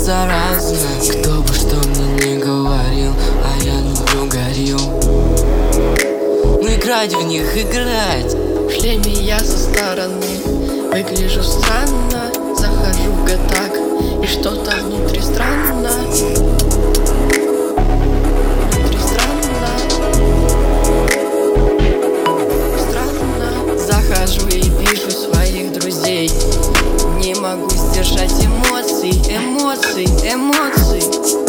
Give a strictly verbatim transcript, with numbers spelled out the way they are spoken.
заразно. Кто бы что мне не говорил, а я люблю горил. Ну играть в них, играть. В шлеме я со стороны выгляжу странно. Захожу в гатак, и что-то внутри странно. Внутри странно. Странно. Захожу и вижу своих друзей. Не могу сдержать эмоций, эмоций, эмоций.